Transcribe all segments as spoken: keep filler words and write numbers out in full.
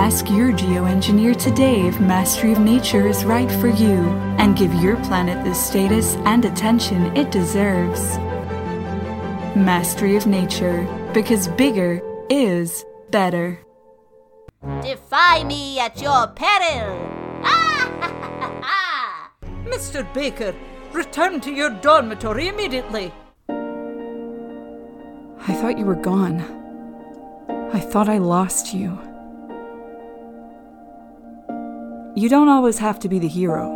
Ask your geoengineer today if Mastery of Nature is right for you, and give your planet the status and attention it deserves. Mastery of Nature, because bigger is better. Defy me at your peril! Mister Baker, return to your dormitory immediately. I thought you were gone. I thought I lost you. You don't always have to be the hero.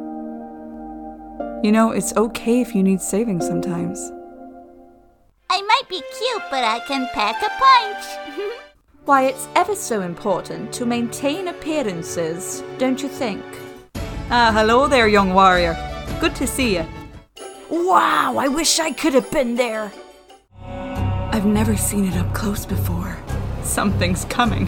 You know, it's okay if you need saving sometimes. I might be cute, but I can pack a punch. Why, it's ever so important to maintain appearances, don't you think? Ah, hello there, young warrior. Good to see you. Wow, I wish I could have been there. I've never seen it up close before. Something's coming.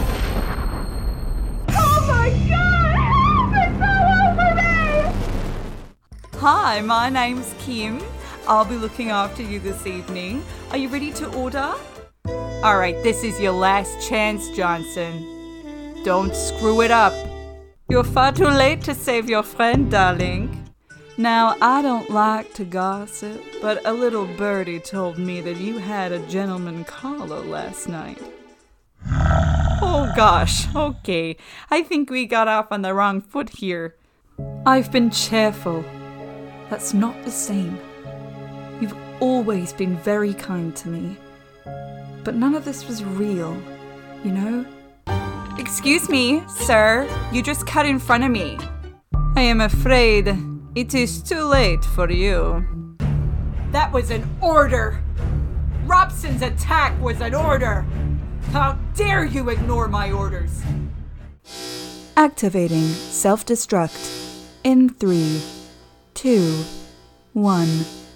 Oh my god! Help! It's all over me! Hi, my name's Kim. I'll be looking after you this evening. Are you ready to order? Alright, this is your last chance, Johnson. Don't screw it up. You're far too late to save your friend, darling. Now, I don't like to gossip, but a little birdie told me that you had a gentleman caller last night. Oh gosh, okay. I think we got off on the wrong foot here. I've been cheerful. That's not the same. You've always been very kind to me. But none of this was real, you know? Excuse me, sir. You just cut in front of me. I am afraid it is too late for you. That was an order. Robson's attack was an order. How dare you ignore my orders? Activating self-destruct in three, two, one.